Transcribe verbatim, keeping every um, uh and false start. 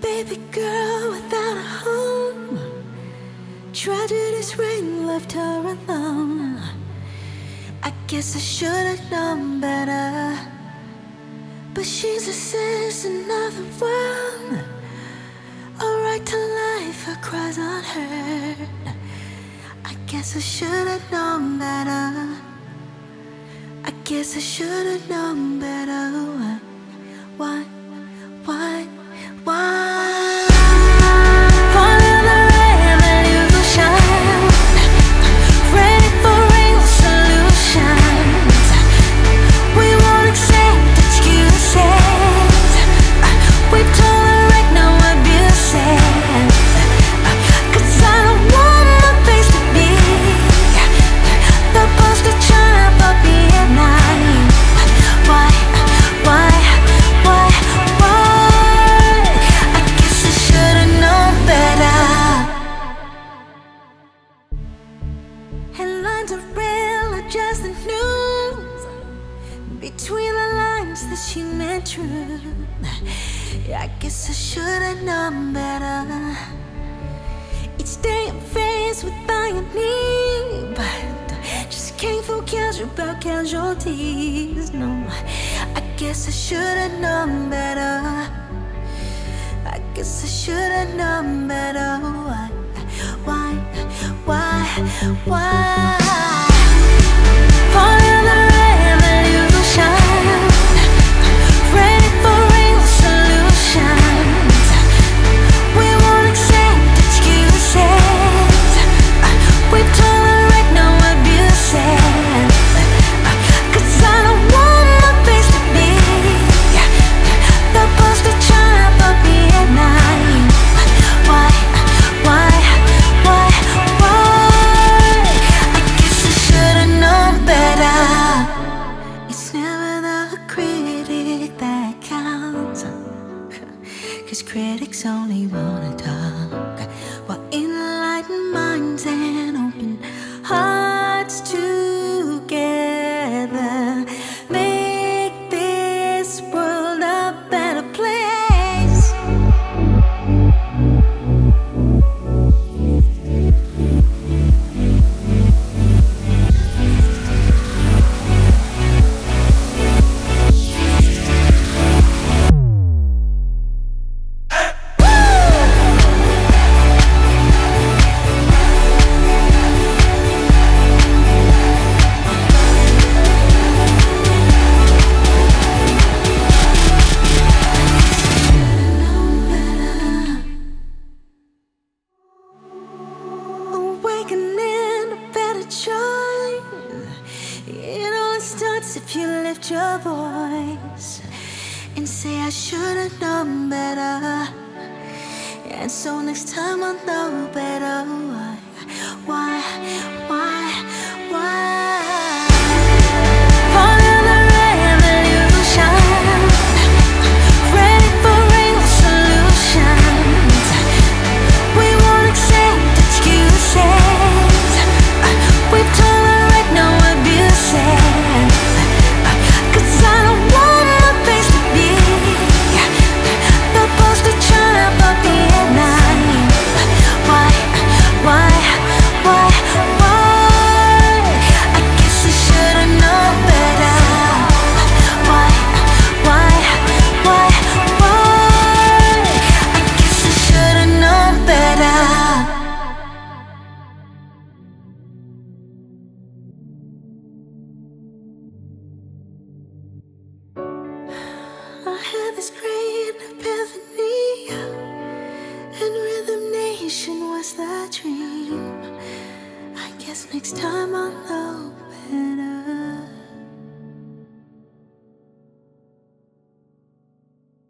baby girl without a home. Tragedy's rain left her alone. I guess I should've known better, but she's a citizen of the world. A right to life, her cries unheard. I guess I should've known better. I guess I should've known better. Why, why, why? Follow the revolution, ready for real solutions. We won't accept excuses. We tolerate no abuses. 'Cause I don't want my face to be the poster child for being naive. Why, why, why, why? I guess I should've known better. Headlines are real or just the news. Between the lines that she meant true. I guess I should've known better. Each day I'm faced with irony, but just can't focus about casualties. No, I guess I should've known better. I guess I should've known better. Why, why, why, why? Follow the revolution, ready for real solutions. We won't accept excuses. We tolerate no abuses. 'Cause I don't want my face to be the poster child for being naive. Why, why, why, why? I guess I should've known better. It's never the critic that counts, 'cause critics only wanna talk, while enlightened minds and open hearts together make this world a better place. Awakening a better choice. It only starts if you lift your voice and say I should've known better. And so next time I'll know better. Why, why, why, why? Follow the revolution, ready for real solutions. We won't accept excuses. We tolerate no abuses. 'Cause I don't want my face to be the poster child for being naive. Why, why, why, why? I guess I should've known better. Why, why, why, why? I guess I should've known better. I had this great epiphany, and Rhythm Nation was the dream. I guess next time I'll know better.